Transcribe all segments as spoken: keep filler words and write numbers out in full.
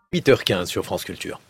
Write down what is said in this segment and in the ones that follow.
huit heures quinze sur France Culture.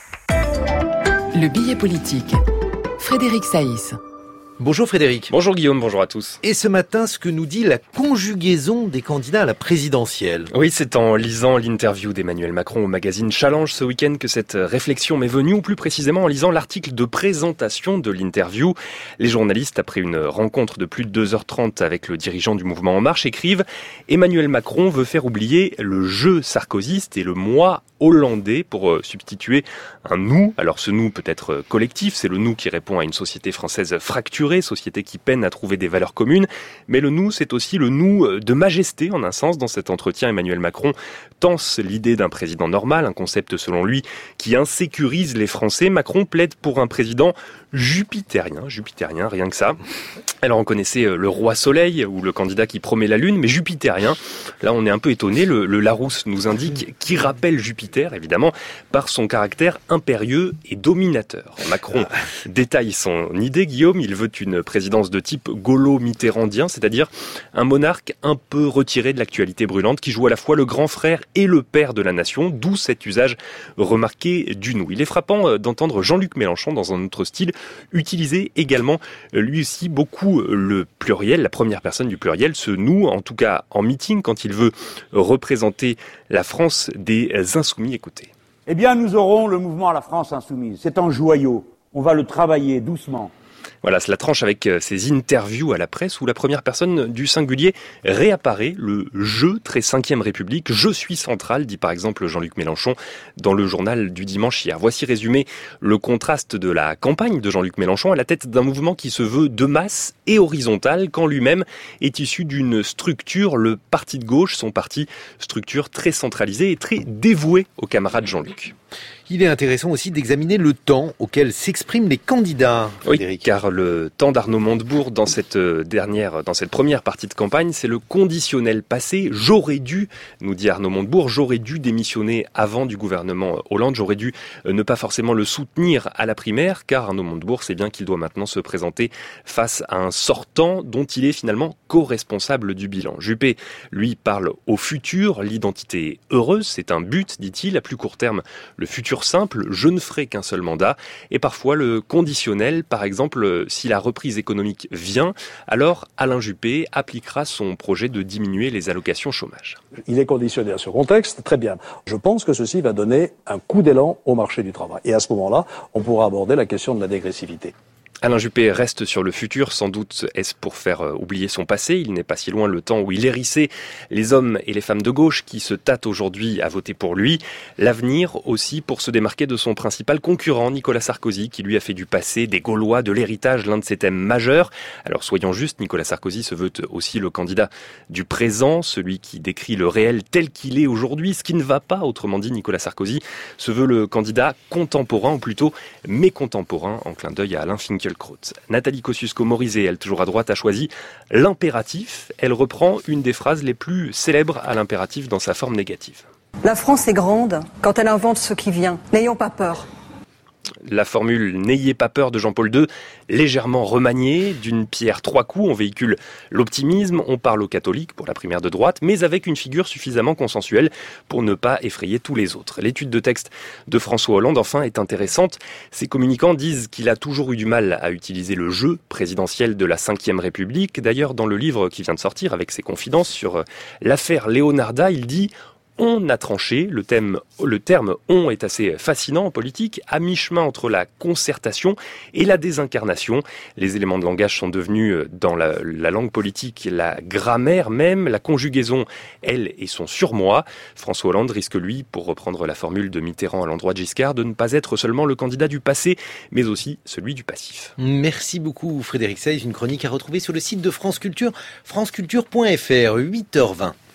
Le billet politique. Frédéric Saïs. Bonjour Frédéric. Bonjour Guillaume, bonjour à tous. Et ce matin, ce que nous dit la conjugaison des candidats à la présidentielle. Oui, c'est en lisant l'interview d'Emmanuel Macron au magazine Challenge ce week-end que cette réflexion m'est venue, ou plus précisément en lisant l'article de présentation de l'interview. Les journalistes, après une rencontre de plus de deux heures trente avec le dirigeant du mouvement En Marche, écrivent « Emmanuel Macron veut faire oublier le jeu sarkozyste et le moi hollandais pour substituer un nous. Alors ce nous peut être collectif, c'est le nous qui répond à une société française fracturée, société qui peine à trouver des valeurs communes, mais le nous, c'est aussi le nous de majesté, en un sens. Dans cet entretien, Emmanuel Macron tense l'idée d'un président normal, un concept selon lui qui insécurise les Français. Macron plaide pour un président jupitérien, jupitérien, rien que ça. Alors on connaissait le roi soleil ou le candidat qui promet la lune, mais jupitérien, là on est un peu étonné. Le, le Larousse nous indique qu'il rappelle Jupiter, évidemment, par son caractère impérieux et dominateur. Macron détaille son idée, Guillaume, il veut une présidence de type gaulo-mitterrandien, c'est-à-dire un monarque un peu retiré de l'actualité brûlante, qui joue à la fois le grand frère et le père de la nation, d'où cet usage remarqué du nous. Il est frappant d'entendre Jean-Luc Mélenchon, dans un autre style, utiliser également lui aussi beaucoup le pluriel, la première personne du pluriel, ce nous, en tout cas en meeting, quand il veut représenter la France des insoumis. Écoutez. Eh bien, nous aurons le mouvement à la France insoumise. C'est un joyau. On va le travailler doucement. Voilà, cela tranche avec ces interviews à la presse où la première personne du singulier réapparaît, le « je » très cinquième République. « Je suis central », dit par exemple Jean-Luc Mélenchon dans le journal du dimanche hier. Voici résumé le contraste de la campagne de Jean-Luc Mélenchon à la tête d'un mouvement qui se veut de masse et horizontal, quand lui-même est issu d'une structure, le parti de gauche, son parti, structure très centralisée et très dévouée aux camarades Jean-Luc. Il est intéressant aussi d'examiner le temps auquel s'expriment les candidats, Frédéric. Oui, car le temps d'Arnaud Montebourg dans cette dernière, dans cette première partie de campagne, c'est le conditionnel passé. J'aurais dû, nous dit Arnaud Montebourg, j'aurais dû démissionner avant du gouvernement Hollande, j'aurais dû ne pas forcément le soutenir à la primaire, car Arnaud Montebourg sait bien qu'il doit maintenant se présenter face à un sortant dont il est finalement co-responsable du bilan. Juppé, lui, parle au futur, l'identité heureuse, c'est un but, dit-il, à plus court terme, le futur simple, je ne ferai qu'un seul mandat, et parfois le conditionnel, par exemple, si la reprise économique vient, alors Alain Juppé appliquera son projet de diminuer les allocations chômage. Il est conditionné à ce contexte, très bien. Je pense que ceci va donner un coup d'élan au marché du travail. Et à ce moment-là, on pourra aborder la question de la dégressivité. Alain Juppé reste sur le futur, sans doute est-ce pour faire oublier son passé. Il n'est pas si loin le temps où il hérissait les hommes et les femmes de gauche qui se tâtent aujourd'hui à voter pour lui. L'avenir aussi pour se démarquer de son principal concurrent, Nicolas Sarkozy, qui lui a fait du passé, des Gaulois, de l'héritage, l'un de ses thèmes majeurs. Alors soyons justes, Nicolas Sarkozy se veut aussi le candidat du présent, celui qui décrit le réel tel qu'il est aujourd'hui, ce qui ne va pas, autrement dit, Nicolas Sarkozy se veut le candidat contemporain, ou plutôt mécontemporain, en clin d'œil à Alain Finkielkraut. Nathalie Kosciusko-Morizet, elle toujours à droite, a choisi l'impératif. Elle reprend une des phrases les plus célèbres à l'impératif dans sa forme négative. La France est grande quand elle invente ce qui vient. N'ayons pas peur. La formule « N'ayez pas peur » de Jean-Paul deux, légèrement remaniée, d'une pierre trois coups, on véhicule l'optimisme, on parle aux catholiques pour la primaire de droite, mais avec une figure suffisamment consensuelle pour ne pas effrayer tous les autres. L'étude de texte de François Hollande, enfin, est intéressante. Ses communicants disent qu'il a toujours eu du mal à utiliser le jeu présidentiel de la cinquième République. D'ailleurs, dans le livre qui vient de sortir avec ses confidences sur l'affaire Leonarda, il dit « On a tranché », le, thème, le terme « on » est assez fascinant en politique, à mi-chemin entre la concertation et la désincarnation. Les éléments de langage sont devenus, dans la, la langue politique, la grammaire même, la conjugaison, elle, et son surmoi. François Hollande risque, lui, pour reprendre la formule de Mitterrand à l'endroit de Giscard, de ne pas être seulement le candidat du passé, mais aussi celui du passif. Merci beaucoup Frédéric Saïs, une chronique à retrouver sur le site de France Culture, franceculture point f r, huit heures vingt.